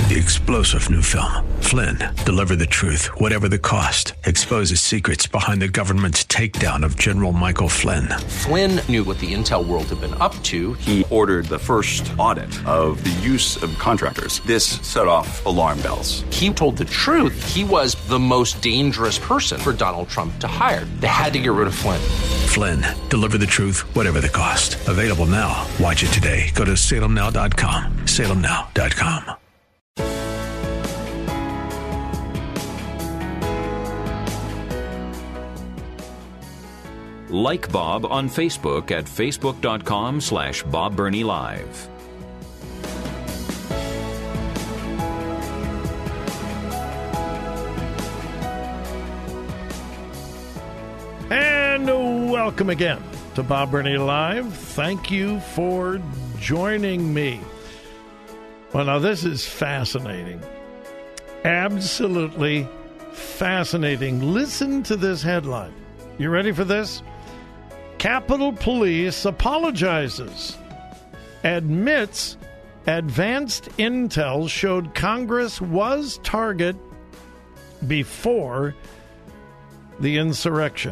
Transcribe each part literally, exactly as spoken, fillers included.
The explosive new film, Flynn, deliver the truth, whatever the cost, exposes secrets behind the government's takedown of General Michael Flynn. Flynn knew what the intel world had been up to. He ordered the first audit of the use of contractors. This set off alarm bells. He told the truth. He was the most dangerous person for Donald Trump to hire. They had to get rid of Flynn. Flynn, deliver the truth, whatever the cost. Available now. Watch it today. Go to salem now dot com. salem now dot com. Like Bob on Facebook at facebook.com slash Bob Burney Live. And welcome again to Bob Burney Live. Thank you for joining me. Well, now this is fascinating. Absolutely fascinating. Listen to this headline. You ready for this? Capitol Police apologizes, admits advanced intel showed Congress was target before the insurrection.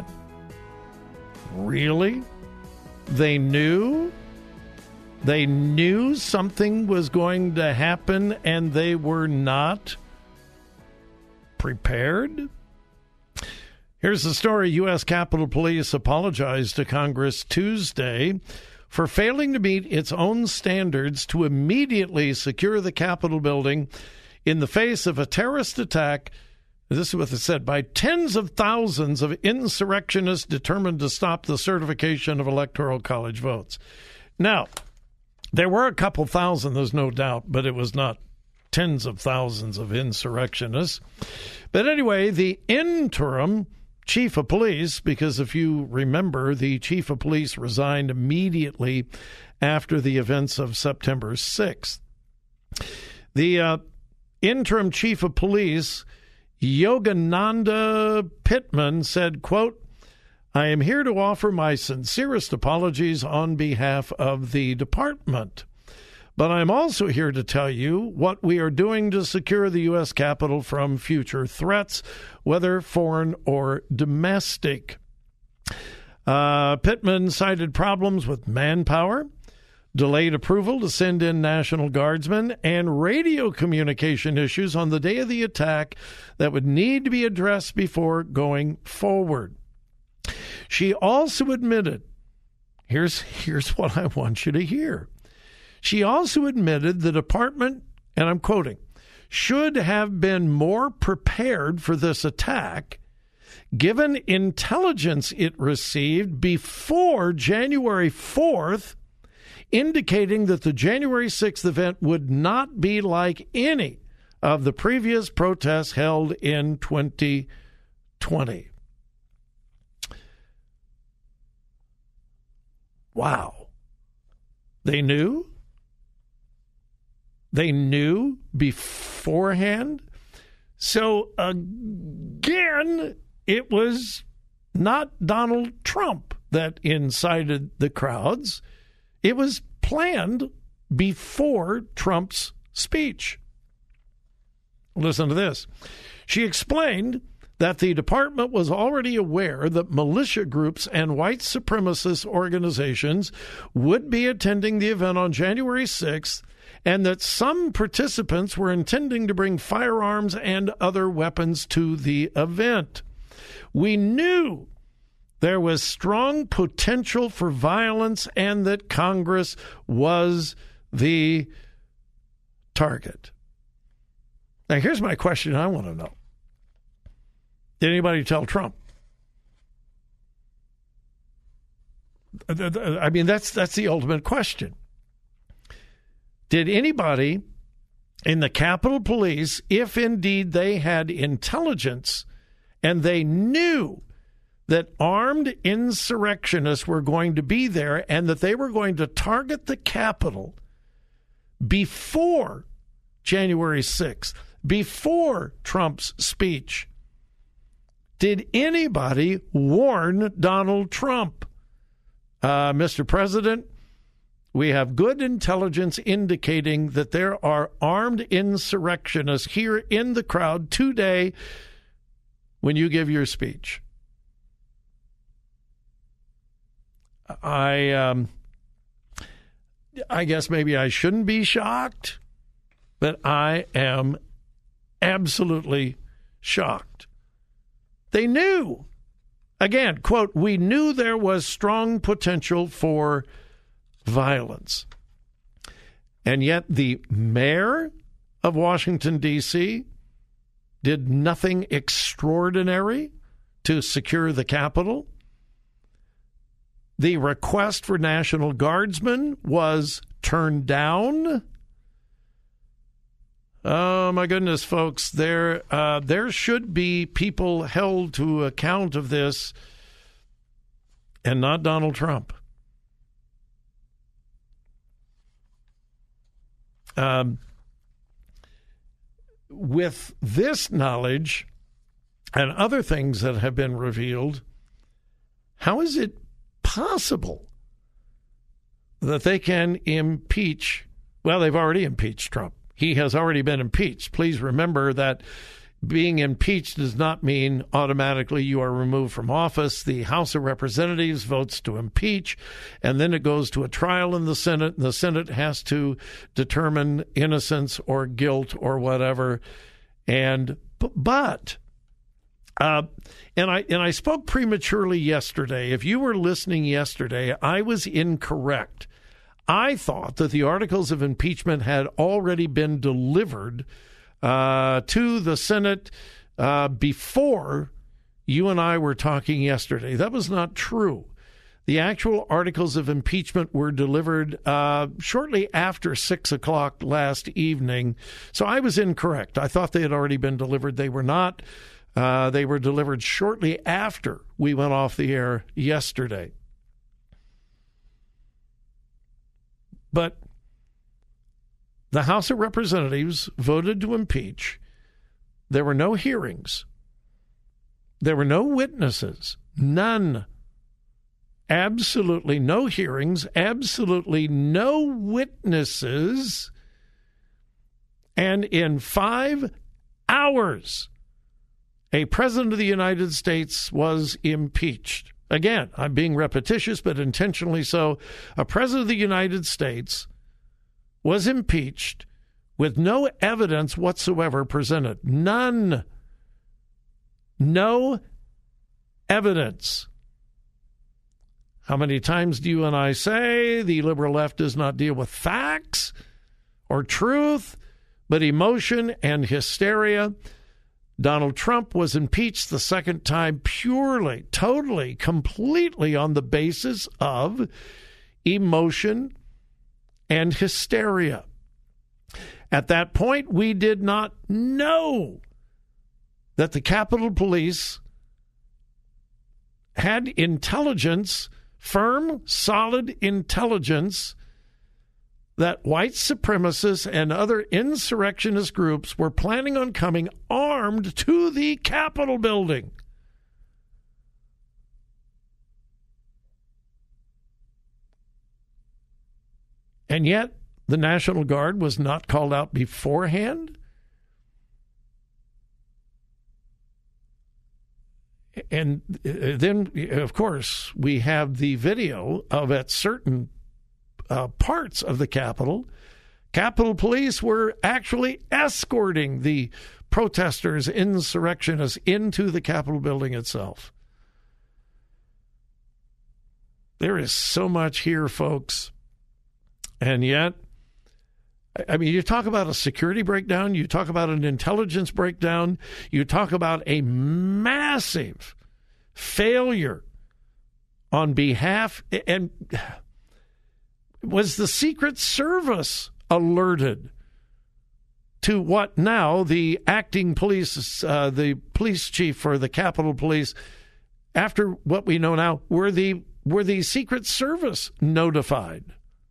Really? They knew? They knew something was going to happen and they were not prepared? Here's the story. U S. Capitol Police apologized to Congress Tuesday for failing to meet its own standards to immediately secure the Capitol building in the face of a terrorist attack, this is what it said, by tens of thousands of insurrectionists determined to stop the certification of Electoral College votes. Now, there were a couple thousand, there's no doubt, but it was not tens of thousands of insurrectionists. But anyway, the interim chief of police, because if you remember, the chief of police resigned immediately after the events of September sixth. The uh, interim chief of police, Yogananda Pittman, said, quote, "I am here to offer my sincerest apologies on behalf of the department. But I'm also here to tell you what we are doing to secure the U S. Capitol from future threats, whether foreign or domestic." Uh, Pittman cited problems with manpower, delayed approval to send in National Guardsmen, and radio communication issues on the day of the attack that would need to be addressed before going forward. She also admitted, here's, here's what I want you to hear. She also admitted the department, and I'm quoting, should have been more prepared for this attack, given intelligence it received before January fourth, indicating that the January sixth event would not be like any of the previous protests held in twenty twenty. Wow. They knew? They knew beforehand. So again, it was not Donald Trump that incited the crowds. It was planned before Trump's speech. Listen to this. She explained that the department was already aware that militia groups and white supremacist organizations would be attending the event on January sixth, and that some participants were intending to bring firearms and other weapons to the event. We knew there was strong potential for violence and that Congress was the target. Now, here's my question I want to know. Did anybody tell Trump? I mean, that's that's the ultimate question. Did anybody in the Capitol Police, if indeed they had intelligence and they knew that armed insurrectionists were going to be there and that they were going to target the Capitol before January sixth, before Trump's speech, did anybody warn Donald Trump? Uh, Mister President, We have good intelligence indicating that there are armed insurrectionists here in the crowd today when you give your speech. I, um, I guess maybe I shouldn't be shocked, but I am absolutely shocked. They knew. Again, quote, we knew there was strong potential for violence. And yet the mayor of Washington, D C did nothing extraordinary to secure the Capitol. The request for National Guardsmen was turned down. Oh, my goodness, folks, there uh, there should be people held to account of this, and not Donald Trump. Um, with this knowledge and other things that have been revealed, how is it possible that they can impeach? Well, they've already impeached Trump. He has already been impeached. Please remember that being impeached does not mean automatically you are removed from office. The House of Representatives votes to impeach, and then it goes to a trial in the Senate, and the Senate has to determine innocence or guilt or whatever. And but uh, and I and I spoke prematurely yesterday. If you were listening yesterday, I was incorrect. I thought that the articles of impeachment had already been delivered uh, to the Senate uh, before you and I were talking yesterday. That was not true. The actual articles of impeachment were delivered uh, shortly after six o'clock last evening. So I was incorrect. I thought they had already been delivered. They were not. Uh, they were delivered shortly after we went off the air yesterday. But the House of Representatives voted to impeach. There were no hearings. There were no witnesses. None. Absolutely no hearings. Absolutely no witnesses. And in five hours, a president of the United States was impeached. Again, I'm being repetitious, but intentionally so. A president of the United States was impeached with no evidence whatsoever presented. None. No evidence. How many times do you and I say the liberal left does not deal with facts or truth, but emotion and hysteria? Donald Trump was impeached the second time purely, totally, completely on the basis of emotion and hysteria. At that point, we did not know that the Capitol Police had intelligence, firm, solid intelligence, that white supremacists and other insurrectionist groups were planning on coming armed to the Capitol building. And yet, the National Guard was not called out beforehand. And then, of course, we have the video of at certain Uh, parts of the Capitol, Capitol Police were actually escorting the protesters, insurrectionists, into the Capitol building itself. There is so much here, folks. And yet, I mean, you talk about a security breakdown, you talk about an intelligence breakdown, you talk about a massive failure on behalf, and was the Secret Service alerted to what now the acting police, uh, the police chief for the Capitol Police, after what we know now, were the were the Secret Service notified?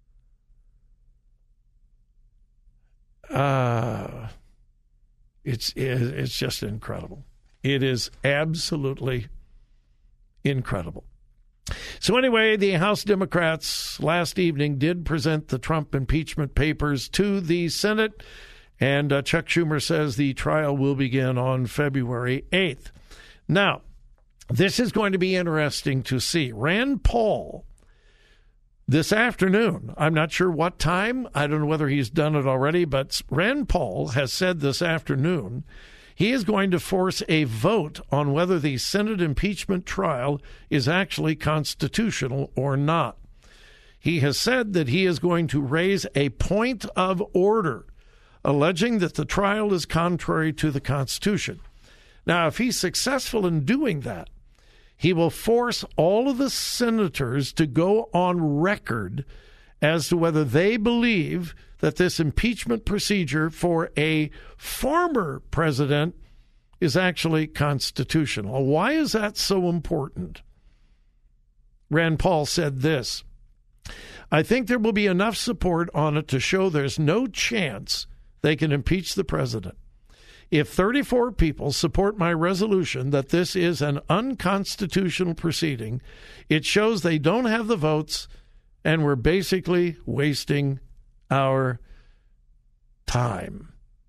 Uh, it's it's just incredible. It is absolutely incredible. So anyway, the House Democrats last evening did present the Trump impeachment papers to the Senate, and uh, Chuck Schumer says the trial will begin on February eighth. Now, this is going to be interesting to see. Rand Paul, this afternoon, I'm not sure what time, I don't know whether he's done it already, but Rand Paul has said this afternoon he is going to force a vote on whether the Senate impeachment trial is actually constitutional or not. He has said that he is going to raise a point of order, alleging that the trial is contrary to the Constitution. Now, if he's successful in doing that, he will force all of the senators to go on record as to whether they believe that this impeachment procedure for a former president is actually constitutional. Why is that so important? Rand Paul said this: I think there will be enough support on it to show there's no chance they can impeach the president. If thirty-four people support my resolution that this is an unconstitutional proceeding, it shows they don't have the votes and we're basically wasting our time.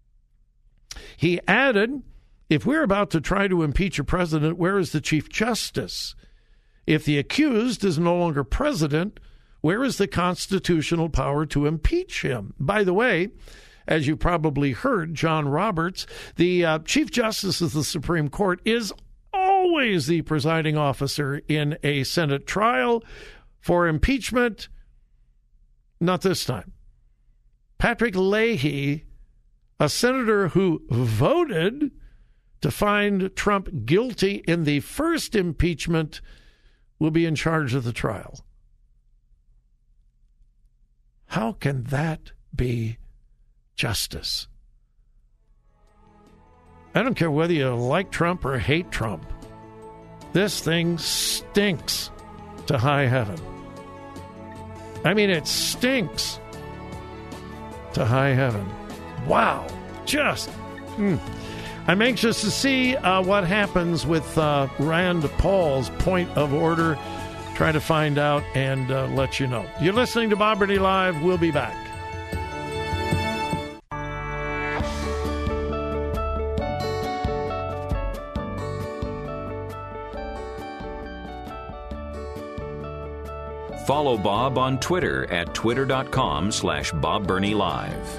He added, if we're about to try to impeach a president, where is the Chief Justice? If the accused is no longer president, where is the constitutional power to impeach him? By the way, as you probably heard, John Roberts, the uh, Chief Justice of the Supreme Court, is always the presiding officer in a Senate trial. For impeachment, not this time. Patrick Leahy, a senator who voted to find Trump guilty in the first impeachment, will be in charge of the trial. How can that be justice? I don't care whether you like Trump or hate Trump. This thing stinks to high heaven. I mean, it stinks to high heaven. Wow. Just, mm. I'm anxious to see uh, what happens with uh, Rand Paul's point of order. Try to find out and uh, let you know. You're listening to Bob Burney Live. We'll be back. Follow Bob on Twitter at twitter.com slash Bob Burney Live.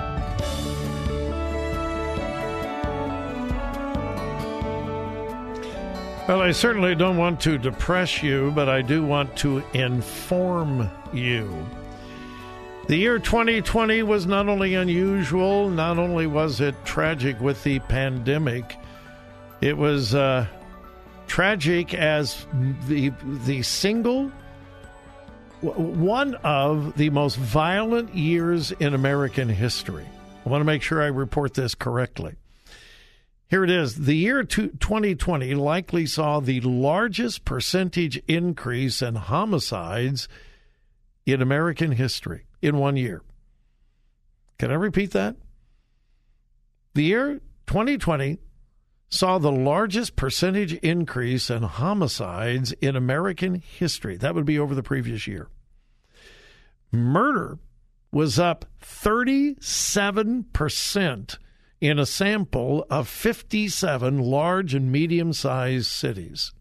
Well, I certainly don't want to depress you, but I do want to inform you. The year twenty twenty was not only unusual, not only was it tragic with the pandemic, it was uh, tragic as the the single one of the most violent years in American history. I want to make sure I report this correctly. Here it is. The year twenty twenty likely saw the largest percentage increase in homicides in American history in one year. Can I repeat that? The year twenty twenty saw the largest percentage increase in homicides in American history. That would be over the previous year. Murder was up thirty-seven percent in a sample of fifty-seven large and medium-sized cities.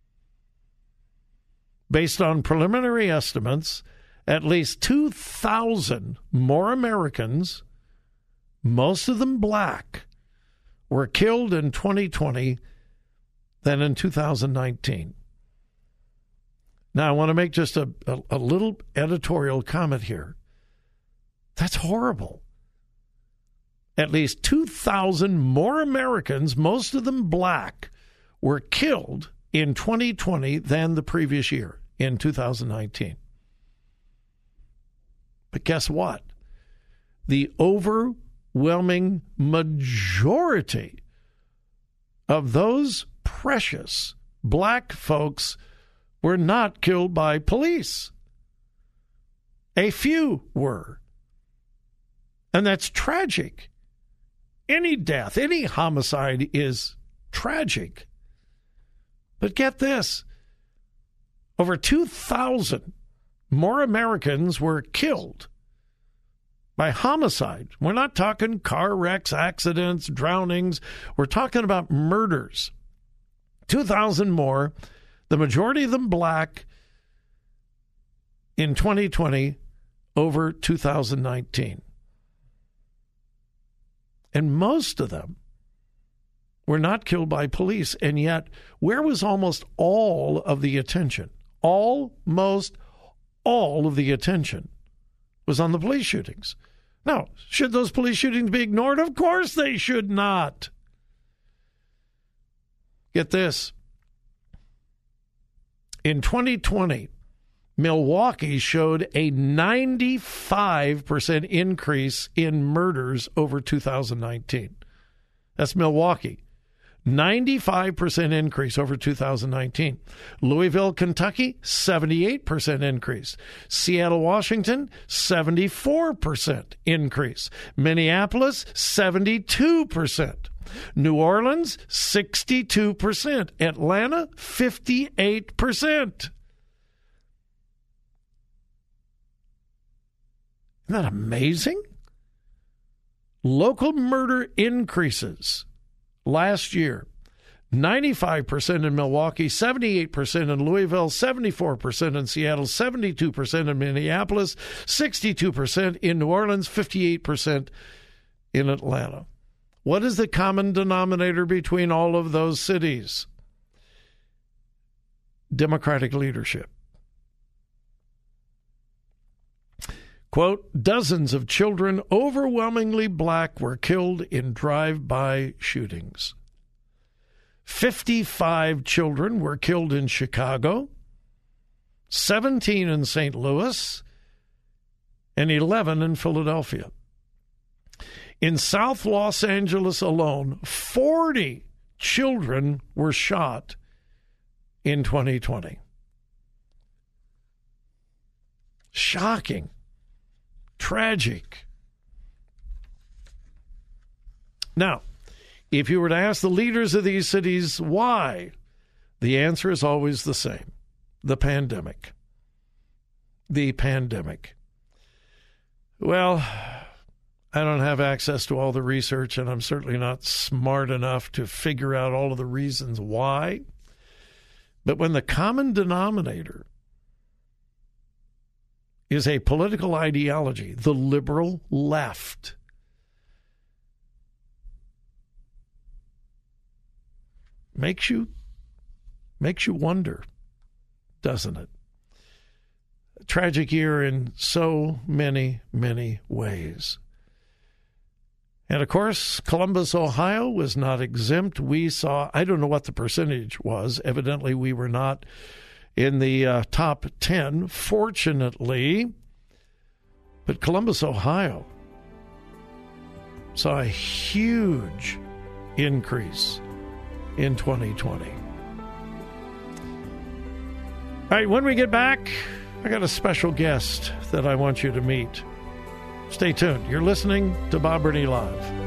Based on preliminary estimates, at least two thousand more Americans, most of them black, were killed in twenty twenty than in two thousand nineteen. Now, I want to make just a, a, a little editorial comment here. That's horrible. At least two thousand more Americans, most of them black, were killed in twenty twenty than the previous year, in two thousand nineteen. But guess what? The overwhelming majority of those precious black folks were not killed by police. A few were. And that's tragic. Any death, any homicide is tragic. But get this. Over two thousand more Americans were killed by homicide. We're not talking car wrecks, accidents, drownings. We're talking about murders. two thousand more, the majority of them black, in twenty twenty over two thousand nineteen. And most of them were not killed by police. And yet, where was almost all of the attention? Almost all of the attention was on the police shootings. Now, should those police shootings be ignored? Of course they should not. Get this. In twenty twenty, Milwaukee showed a ninety-five percent increase in murders over two thousand nineteen. That's Milwaukee. ninety-five percent increase over two thousand nineteen. Louisville, Kentucky, seventy-eight percent increase. Seattle, Washington, seventy-four percent increase. Minneapolis, seventy-two percent. New Orleans, sixty-two percent. Atlanta, fifty-eight percent. Isn't that amazing? Local murder increases last year. ninety-five percent in Milwaukee, seventy-eight percent in Louisville, seventy-four percent in Seattle, seventy-two percent in Minneapolis, sixty-two percent in New Orleans, fifty-eight percent in Atlanta. What is the common denominator between all of those cities? Democratic leadership. Quote, dozens of children, overwhelmingly black, were killed in drive-by shootings. fifty-five children were killed in Chicago, seventeen in Saint Louis, and eleven in Philadelphia. In South Los Angeles alone, forty children were shot in twenty twenty. Shocking. Tragic. Now, if you were to ask the leaders of these cities why, the answer is always the same. The pandemic. The pandemic. Well, I don't have access to all the research, and I'm certainly not smart enough to figure out all of the reasons why. But when the common denominator is a political ideology, the liberal left, makes you makes you wonder, doesn't it? A tragic year in so many, many ways. And, of course, Columbus, Ohio was not exempt. We saw, I don't know what the percentage was. Evidently, we were not in the uh, top ten, fortunately. But Columbus, Ohio saw a huge increase in twenty twenty. All right, when we get back, I got a special guest that I want you to meet. Stay tuned. You're listening to Bob Burney Live.